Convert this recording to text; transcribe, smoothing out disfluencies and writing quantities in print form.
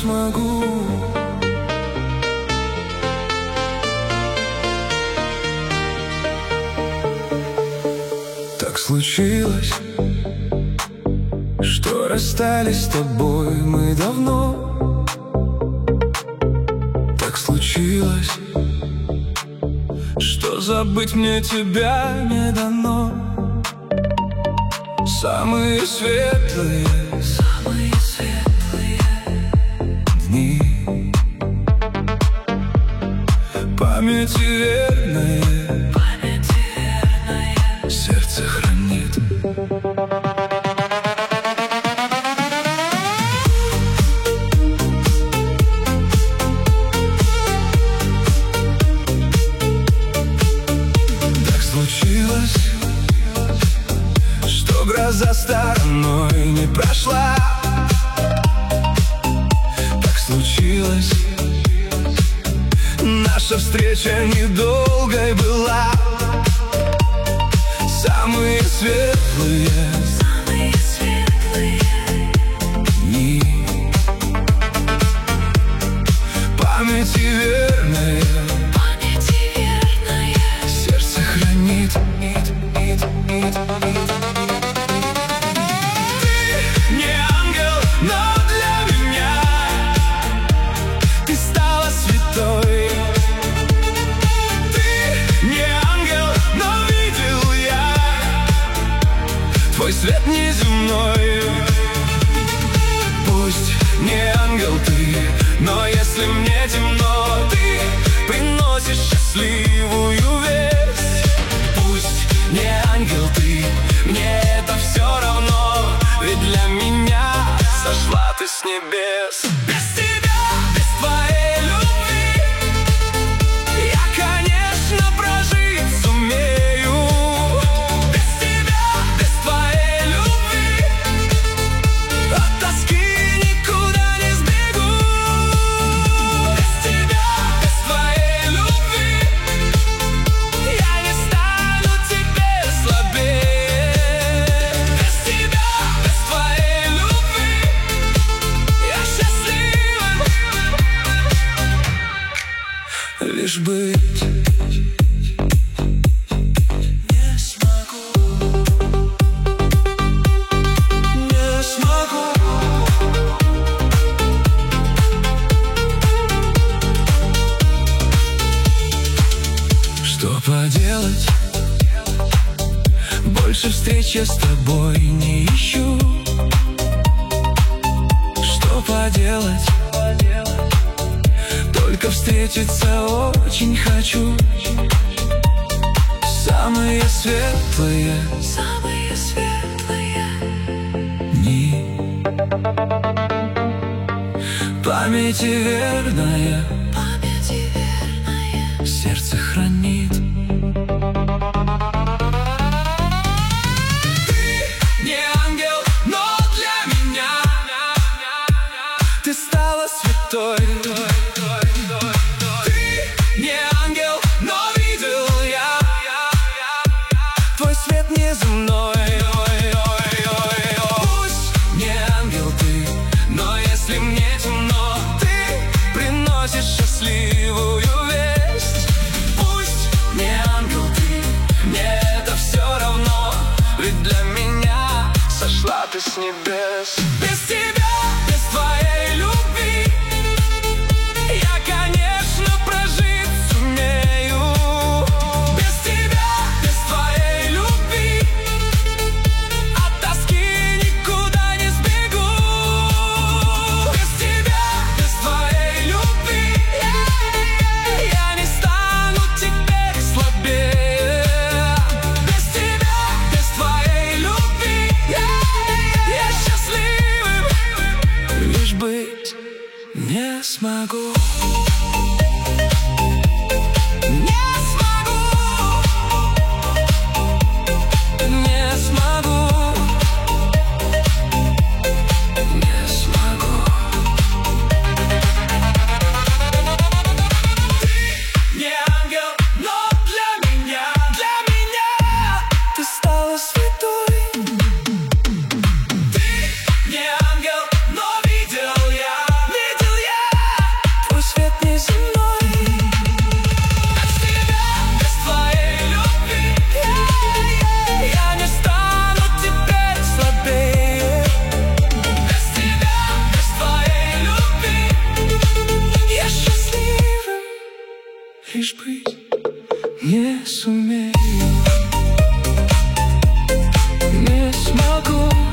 смогу. Так случилось, что расстались с тобой мы давно. Так случилось, что забыть мне тебя не дано. Самые светлые дни, памяти верная, сердце хранит. Так случилось, что гроза стороной не прошла. Так случилось, наша встреча недолгой была. Самые светлые дни, памяти верная, сердце хранит. Ты не ангел, но для меня ты стала святой. Ты не ангел, но видел я твой свет неземной. Пусть не ангел ты, но если мне темно, ты приносишь счастливую весть. Пусть не ангел ты, мне это все равно, ведь для меня сошла ты с небес. Без тебя, без твоей любви я, конечно, прожить сумею. Без тебя, без твоей любви от тоски никуда не сбегу. Без тебя, без твоей любви я не стану теперь слабее. Без тебя, без твоей любви я счастливым лишь быть не смогу. Не смогу. Что поделать? Больше встреч я с тобой не ищу. Что поделать? Только встретиться очень хочу. Самые светлые дни, памяти верная, сердце хранит. Ты не ангел, но для меня ты стала святой. Ты не ангел, но видел я твой свет неземной. Пусть не ангел ты, но если мне темно, ты приносишь счастливую весть. Пусть не ангел ты, мне это все равно, ведь для меня сошла ты с небес. Без тебя, без твоей любви я, конечно, прожить сумею. Без тебя, без твоей любви от тоски никуда не сбегу. Без тебя, без твоей любви я не стану теперь слабее. Без тебя, без твоей любви я счастливым не сумею, не смогу.